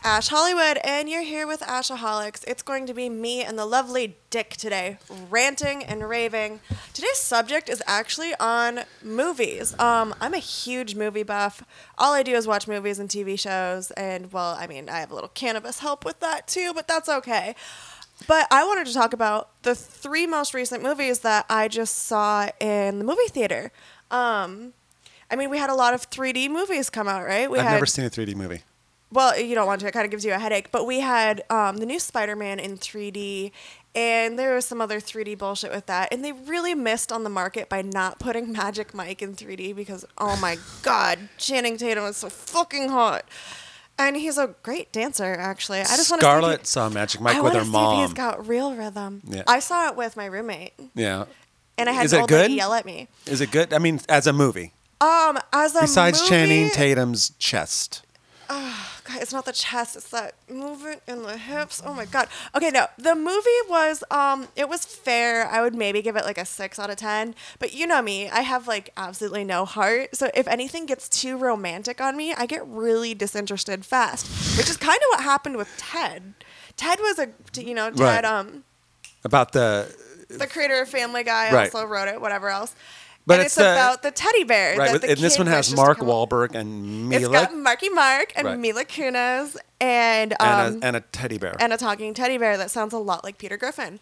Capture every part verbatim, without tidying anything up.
Ash Hollywood, and you're here with Ashaholics. It's going to be me and the lovely Dick today, ranting and raving. Today's subject is actually on movies. Um, I'm a huge movie buff. All I do is watch movies and T V shows, and, well, I mean, I have a little cannabis help with that, too, but that's okay. But I wanted to talk about the three most recent movies that I just saw in the movie theater. Um, I mean, we had a lot of three D movies come out, right? We I've had, never seen a three D movie. Well, you don't want to. It kind of gives you a headache. But we had um, the new Spider-Man in three D, and there was some other three D bullshit with that. And they really missed on the market by not putting Magic Mike in three D because, oh my God, Channing Tatum is so fucking hot. And he's a great dancer, actually. I just want to Scarlett see saw Magic Mike I with her see mom. If he's got real rhythm. Yeah. I saw it with my roommate, Yeah. and I had Is an it old good? lady yell at me. Is it good? I mean, as a movie. Um, as a Besides movie, Channing Tatum's chest. God, it's not the chest, it's that movement in the hips. Oh my God. Okay, no. The movie was um it was fair. I would maybe give it like a six out of ten. But you know me, I have like absolutely no heart. So if anything gets too romantic on me, I get really disinterested fast. Which is kind of what happened with Ted. Ted was a you know, Ted Right. um About the the creator of Family Guy Right. also wrote it, whatever else. But and it's it's, the- about the teddy bear. right, that with- the and this kid one has wishes to Mark come- Wahlberg and It's Mila got Marky Mark and Right. Mila Kunis and um and, a, and a teddy bear. and a talking teddy bear that sounds a lot like Peter Griffin.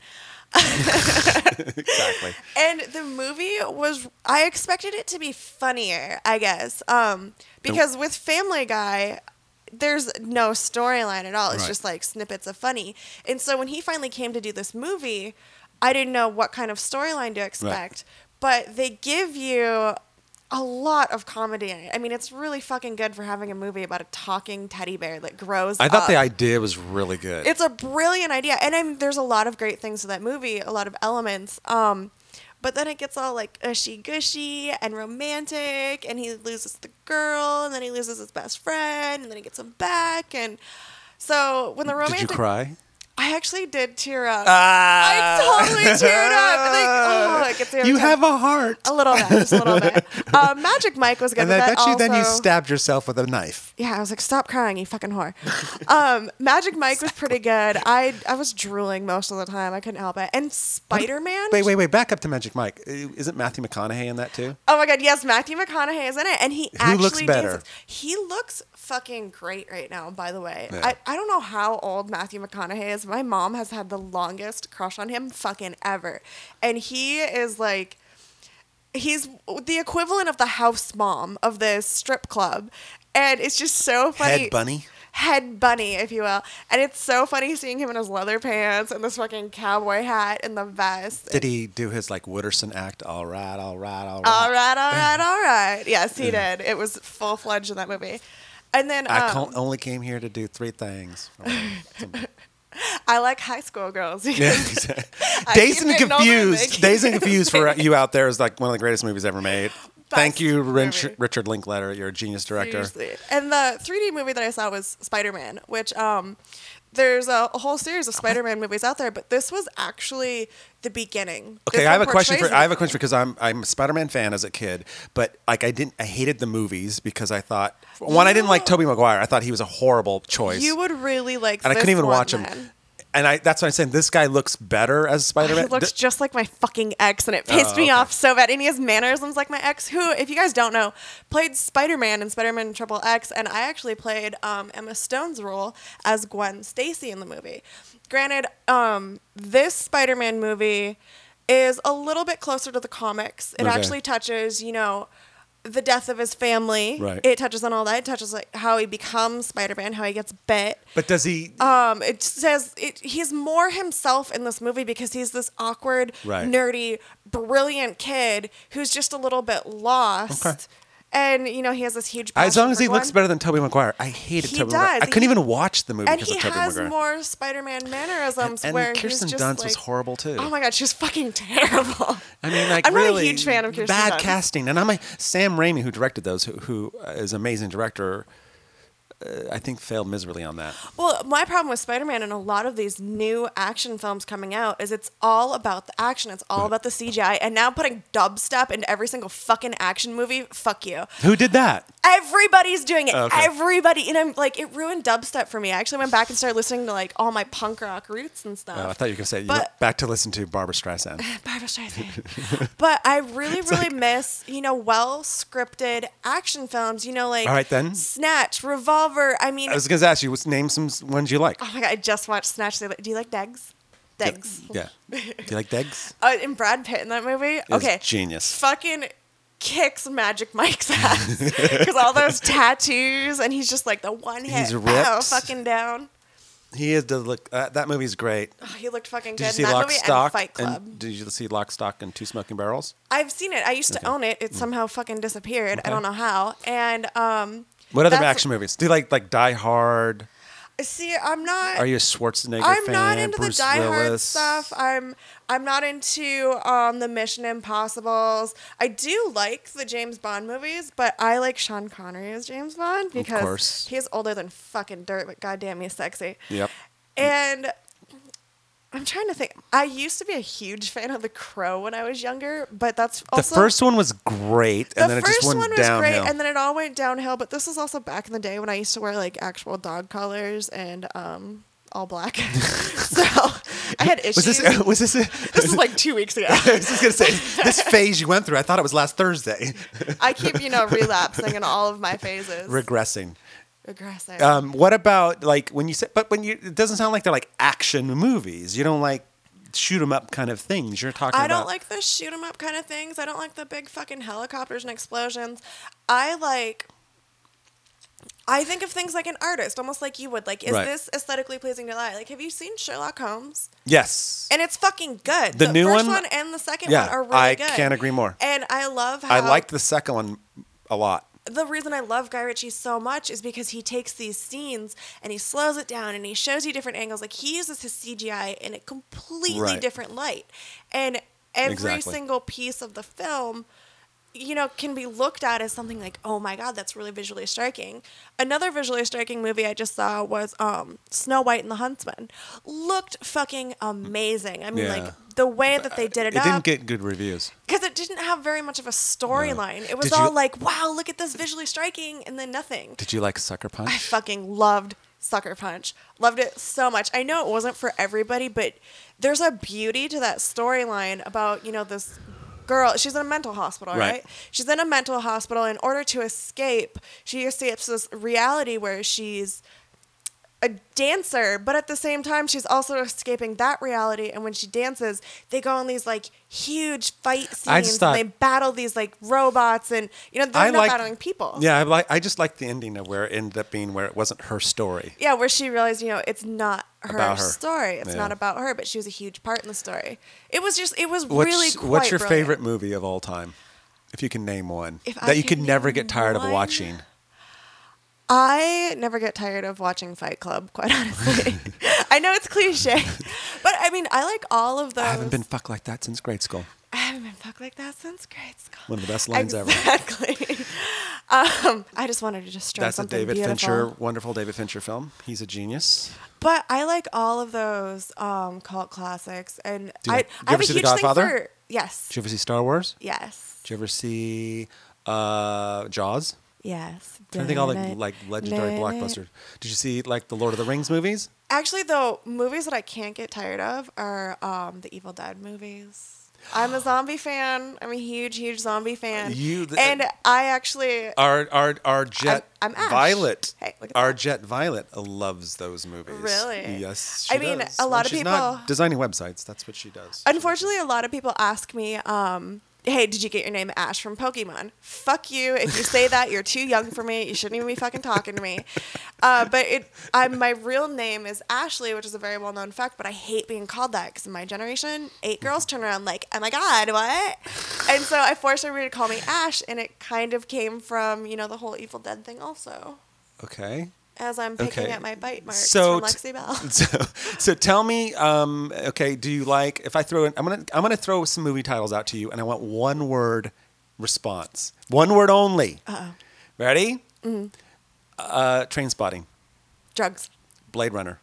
Exactly. And the movie was, I expected it to be funnier, I guess. Um, because with Family Guy, there's no storyline at all. It's Right. just like snippets of funny. And so when he finally came to do this movie, I didn't know what kind of storyline to expect. But they give you a lot of comedy in it. I mean, it's really fucking good for having a movie about a talking teddy bear that grows I thought up. the idea was really good. It's a brilliant idea, and I mean, there's a lot of great things to that movie, a lot of elements. Um, but then it gets all like ushy gushy and romantic, and he loses the girl, and then he loses his best friend, and then he gets him back, and so when the romantic, Did you cry? I actually did tear up. Ah! I totally teared up. Like, oh, it gets me every You time. have a heart. A little bit, just a little bit. Uh, Magic Mike was good. And with I that bet you then you also. stabbed yourself with a knife. Yeah, I was like, stop crying, you fucking whore. um, Magic Mike was pretty good. I I was drooling most of the time. I couldn't help it. And Spider-Man. Wait, wait, wait. Back up to Magic Mike. Uh, Isn't Matthew McConaughey in that too? Oh my God, yes, Matthew McConaughey is in it, and he Who actually looks better? dances. He looks fucking great right now. By the way, Yeah. I I don't know how old Matthew McConaughey is. My mom has had the longest crush on him fucking ever, and he is like. He's the equivalent of the house mom of this strip club. And it's just so funny. Head bunny. Head bunny, if you will. And it's so funny seeing him in his leather pants and this fucking cowboy hat and the vest. Did he do his like Wooderson act? All right, all right, all right. All right, all right, all right. Yes, he did. It was full fledged in that movie. And then I um, con- only came here to do three things. I like high school girls. Yeah. I Dazed keep and getting older and they Confused. keep Dazed and getting Confused for bigger. you out there is like one of the greatest movies ever made. Thank Best you, Rich- movie. Richard Linklater. You're a genius director. Seriously. And the three D movie that I saw was Spider-Man, which um, there's a, a whole series of Spider-Man movies out there, but this was actually the beginning. Okay, This I have one a question for portrays I have a it. question because I'm I'm a Spider-Man fan as a kid, but like I didn't I hated the movies because I thought one I didn't like Tobey Maguire. I thought he was a horrible choice. You would really like and I this couldn't even one, watch him. then. And I that's what I'm saying. This guy looks better as Spider-Man. He looks D- just like my fucking ex, and it pissed Oh, me okay. off so bad. And he has mannerisms like my ex, who, if you guys don't know, played Spider-Man in Spider-Man Triple X, and I actually played um, Emma Stone's role as Gwen Stacy in the movie. Granted, um, this Spider-Man movie is a little bit closer to the comics. It Okay. actually touches, you know, the death of his family. Right. It touches on all that. It touches like how he becomes Spider-Man, how he gets bit. but does he? Um, it says it, he's more himself in this movie because he's this awkward, Right. nerdy, brilliant kid who's just a little bit lost. Okay. And, you know, he has this huge as passion long as for he looks Gwen. better than Tobey Maguire, I hated He Tobey Maguire. I does. couldn't He- even watch the movie And because he of Tobey has Maguire. more Spider-Man mannerisms and where Kirsten he's just Dunst like, was horrible too. Oh my God, she was fucking terrible. I mean, like I'm not really a huge fan of Kirsten bad Dunst. casting. And I'm a Sam Raimi, who directed those, who, who is an amazing director. Uh, I think failed miserably on that. Well, my problem with Spider-Man and a lot of these new action films coming out is it's all about the action. It's all Right. about the C G I. And now putting dubstep into every single fucking action movie, fuck you. Who did that? Everybody's doing it. Okay. Everybody. And I'm like, it ruined dubstep for me. I actually went back and started listening to like all my punk rock roots and stuff. Oh, I thought you were going to say, you But- went back to listen to Barbara Streisand. Barbara Streisand. But I really, really miss, you know, well scripted action films. You know, like All right, then. Snatch, Revolver. I mean, I was going to ask you, what's- name some ones you like. oh my god, I just watched Snatch. the other- Do you like Degs? Degs. Yeah. Do you like Degs? Uh, and Brad Pitt in that movie. Okay. Genius. Fucking kicks Magic Mike's ass because all those tattoos, and he's just like the one hit, He's oh, ripped. fucking down. He is the look. Uh, that movie's great. Oh, he looked fucking Did good you see in that Lock, movie Stock, and Fight Club. and did you see Lock, Stock, and Two Smoking Barrels? I've seen it. I used to Okay. Mm. own it. It somehow fucking disappeared. Okay. I don't know how. And um, What other that's- action movies? Do you like like Die Hard? See, I'm not. Are you a Schwarzenegger I'm fan? not into Bruce the Die Hard Willis? stuff. I'm I'm not into um the Mission Impossibles. I do like the James Bond movies, but I like Sean Connery as James Bond because course. he's older than fucking dirt, but goddamn, he's sexy. Yep. And I'm trying to think. I used to be a huge fan of The Crow when I was younger, but that's The also first one was great, and the then it first just went one was downhill. great, and then it all went downhill. But this was also back in the day when I used to wear like actual dog collars and um, all black. So I had issues. was this? Was this? This was like two weeks ago. I was just gonna say this phase you went through. I thought it was last Thursday. I keep, you know, relapsing in all of my phases. Regressing. Regressing. Um, what about like when you say? But when you, it doesn't sound like they're like action movies. You don't like shoot 'em up kind of things. You're talking I about. don't like the shoot 'em up kind of things. I don't like the big fucking helicopters and explosions. I like. I think of things like an artist, almost like you would. Like, is Right. this aesthetically pleasing to the eye? Like, have you seen Sherlock Holmes? Yes. And it's fucking good. The new first one- one and the second Yeah, one are really I good. can't agree more. And I love how I liked the second one a lot. the reason I love Guy Ritchie so much is because he takes these scenes and he slows it down and he shows you different angles. Like, he uses his C G I in a completely Right. different light. And every Exactly. single piece of the film, you know, can be looked at as something like, oh my God, that's really visually striking. Another visually striking movie I just saw was um, Snow White and the Huntsman. Looked fucking amazing. I mean, Yeah. like, the way that they did it, It up. didn't get good reviews. Because it didn't have very much of a storyline. It was Did you- all like, wow, look at this visually striking, and then nothing. Did you like Sucker Punch? I fucking loved Sucker Punch. Loved it so much. I know it wasn't for everybody, but there's a beauty to that storyline about, you know, this girl. She's in a mental hospital, Right. right? She's in a mental hospital. In order to escape, she escapes this reality where she's a dancer, but at the same time, she's also escaping that reality. And when she dances, they go on these like huge fight I scenes just thought- and they battle these like robots, and you know they're I not liked- battling people. Yeah, I like. I just liked the ending of where it ended up being where it wasn't her story. Yeah, where she realized, you know, it's not her, About her. story. It's Yeah. not about her, but she was a huge part in the story. It was just, it was What's, really quite what's your brilliant. favorite movie of all time? If you can name one If I that you can could never name get tired one? of watching. I never get tired of watching Fight Club, quite honestly. I know it's cliche, but I mean, I like all of those. I haven't been fucked like that since grade school. I haven't been fucked like that since grade school. One of the best lines ever. Exactly. um, I just wanted to destroy That's a something David beautiful. Fincher, wonderful David Fincher film. He's a genius. But I like all of those um, cult classics, and Do you I, like- I have you ever a see The huge thing Godfather? for yes, Did you ever see Star Wars? yes, Did you ever see uh, Jaws? yes. I think all like like legendary blockbusters. Did you see like the Lord of the Rings movies? Actually, though, movies that I can't get tired of are um, the Evil Dead movies. I'm a zombie fan. I'm a huge, huge zombie fan. You- th- and I actually Our our our Jet I'm Ash. Violet. Hey, look at our that. Jet Violet loves those movies. Really? Yes. I she mean, does. a lot When of she's people- not designing websites. That's what she does. Unfortunately, a lot of people ask me, um, hey, did you get your name Ash from Pokemon? Fuck you. If you say that, you're too young for me. You shouldn't even be fucking talking to me. Uh, but it, I'm, my real name is Ashley, which is a very well-known fact, but I hate being called that because in my generation, eight girls turn around like, oh my God, what? And so I forced everybody to call me Ash, and it kind of came from, you know, the whole Evil Dead thing also, Okay. as I'm picking Okay. at my bite marks So from t- Lexi Bell. So, so tell me, um, okay, do you like if I throw in? I'm gonna I'm gonna throw some movie titles out to you, and I want one word response, one word only. Uh-oh. Ready? Mm-hmm. Uh, Train Spotting, Drugs. Blade Runner.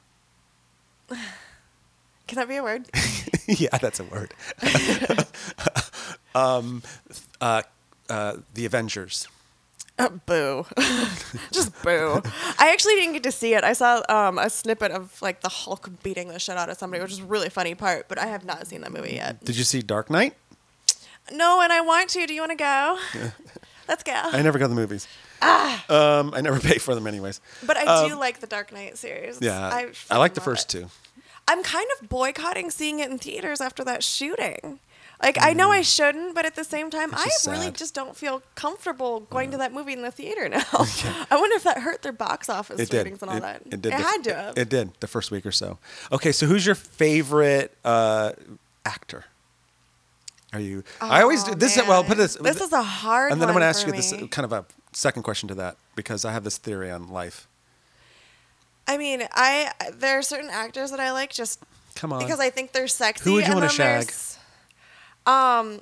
Can that be a word? Yeah, that's a word. um, uh, uh, The Avengers. Uh, boo. Just boo. I actually didn't get to see it. I saw um, a snippet of like the Hulk beating the shit out of somebody, which is a really funny part, but I have not seen that movie yet. Did you see Dark Knight? No, and I want to. Do you want to go? Let's go. I never go to the movies. Ah. Um, I never pay for them anyways. But I Um, do like the Dark Knight series. Yeah, I, I like the love first it. two. I'm kind of boycotting seeing it in theaters after that shooting. Like, I know I shouldn't, but at the same time, I just really sad. just don't feel comfortable going to that movie in the theater now. I wonder if that hurt their box office It did. ratings and all it, that. It did. It the- had to have. It did the first week or so. Okay, so who's your favorite uh, actor? Are you? I always do Oh, this. Is, well, I'll put man. this. This is a hard And then I'm one going to ask for you this me. kind of a second question to that because I have this theory on life. I mean, I there are certain actors that I like just Come on. because I think they're sexy. Who would you and wanna then shag? there's, Um,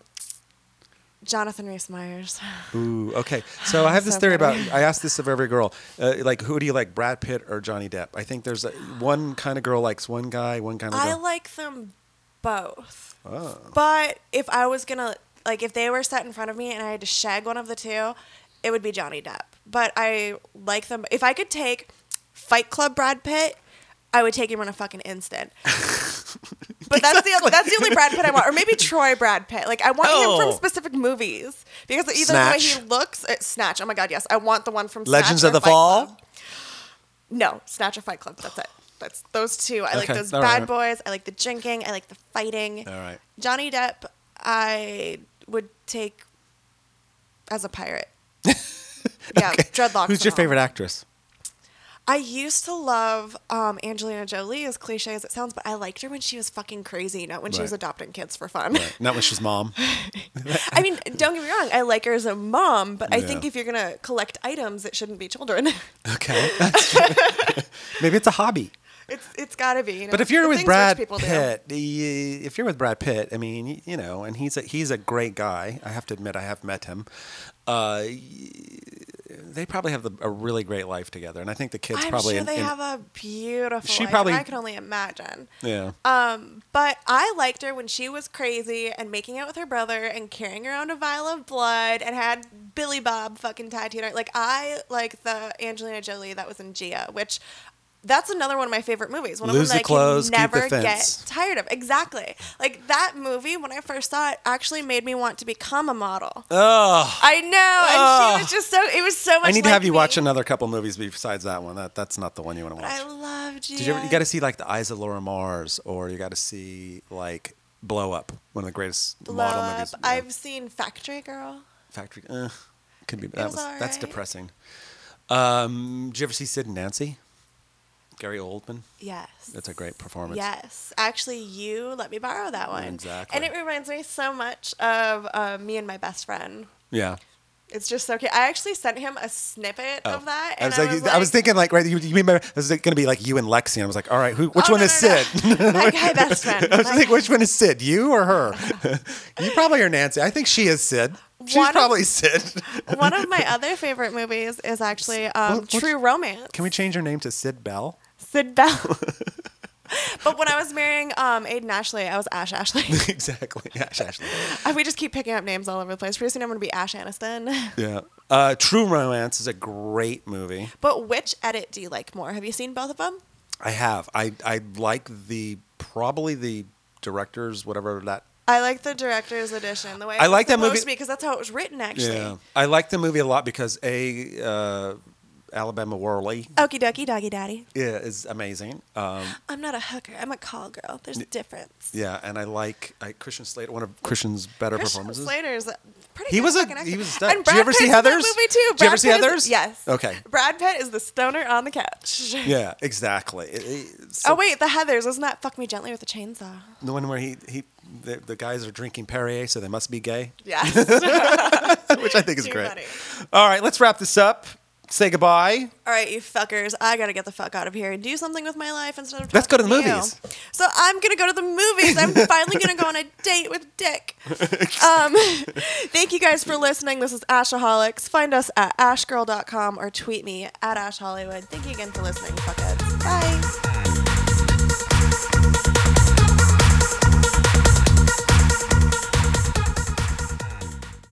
Jonathan Rhys-Meyers. Ooh, okay. So I have this So theory about. funny. I asked this of every girl. Uh, like, who do you like, Brad Pitt or Johnny Depp? I think there's a, one kind of girl likes one guy, one kind of I girl. like them both. Oh. But if I was gonna like, if they were set in front of me and I had to shag one of the two, it would be Johnny Depp. But I like them. If I could take Fight Club Brad Pitt, I would take him in a fucking instant. But that's the that's the only Brad Pitt I want, or maybe Troy Brad Pitt. Like I want him Oh. from specific movies because either Snatch. the way he looks, it, Snatch. Oh my god, yes, I want the one from Legends Snatch of or the Fight Fall? Club. No, Snatch or Fight Club. That's it. That's those two. I like Okay, those all bad right. boys. I like the drinking. I like the fighting. All right. Johnny Depp, I would take as a pirate. Yeah, Okay. dreadlocks. Who's and your all. favorite actress? I used to love um, Angelina Jolie, as cliche as it sounds, but I liked her when she was fucking crazy, not when she was Right. adopting kids for fun. Not when she's mom. I mean, don't get me wrong, I like her as a mom, but I Yeah. think if you're gonna collect items, it shouldn't be children. Okay. That's true. Maybe it's a hobby. it's it's gotta be. You know? But if you're The with things Brad rich people do. Pitt, y- if you're with Brad Pitt, I mean, y- you know, and he's a, he's a great guy. I have to admit, I have met him. Uh, y- they probably have the, a really great life together, and I think the kids I'm probably. sure in- they in- have a beautiful She life. probably- I can only imagine. yeah. Um, but I liked her when she was crazy and making out with her brother and carrying around a vial of blood and had Billy Bob fucking tattooed on. Like I like the Angelina Jolie that was in Gia, which that's another one of my favorite movies. One Lose of them the that clothes, I can keep the never fence. get tired of. Exactly. Like that movie, when I first saw it, actually made me want to become a model. Oh, I know, and Ugh. she was just so. It was so much. I need to like have you me. watch another couple movies besides that one. That that's not the one you want to watch. I love Gia. Did you ever, you got to see like The Eyes of Laura Mars, or you got to see like Blow Up, one of the greatest Blow model Up. movies. Yeah. I've seen Factory Girl. Factory. Uh, could be that was was, that's alright. depressing. Um, did you ever see Sid and Nancy? Gary Oldman. Yes. That's a great performance. Yes. Actually, you let me borrow that one. Exactly. And it reminds me so much of uh, me and my best friend. Yeah. It's just so cute. I actually sent him a snippet Oh. of that. I And was like, I was thinking like, right, you, you remember, it was going to be like you and Lexi. And I was like, all right, who, which Oh, one no, is no, no. Sid? My guy best friend. I was My- like, which one is Sid? You or her? You probably are Nancy. I think she is Sid. She's One of- probably Sid. One of my other favorite movies is actually um, What- what's- True Romance. Can we change her name to Sid Bell? Sid Bell. But when I was marrying um, Aiden Ashley, I was Ash Ashley. Exactly. Ash Ashley. And we just keep picking up names all over the place. Pretty soon I'm going to be Ash Aniston. Yeah. Uh, True Romance is a great movie. But which edit do you like more? Have you seen both of them? I have. I, I like the, probably the director's, whatever that. I like the director's edition. The way I it was like that supposed movie- to be, because that's how it was written, actually. Yeah. I like the movie a lot because A, uh, Alabama Worley Okie dokie, doggy daddy. yeah, is amazing. Um, I'm not a hooker. I'm a call girl. There's a difference. yeah, and I like I, Christian Slater, one of Christian's better Christian performances. Slater's a pretty He good was a- fucking actor. he was a stud. And Did you Brad ever see Pitt's in that Heathers? movie too. Did you ever Brad see Pitt is- Heathers? Yes. Okay. Brad Pitt is the stoner on the couch. Yeah, exactly. It- it- so- Oh wait, the Heathers. Wasn't that Fuck Me Gently with a Chainsaw? The one where he, he the, the guys are drinking Perrier, so they must be gay, Yes. which I think is Too great. funny. All right, let's wrap this up. Say goodbye. All right, you fuckers. I gotta get the fuck out of here and do something with my life instead of. Let's go to talking the you. movies. So I'm gonna go to the movies. I'm finally gonna go on a date with Dick. Um, thank you guys for listening. This is Ashaholics. Find us at ashgirl dot com or tweet me at ashhollywood. Thank you again for listening, fuckheads. Bye.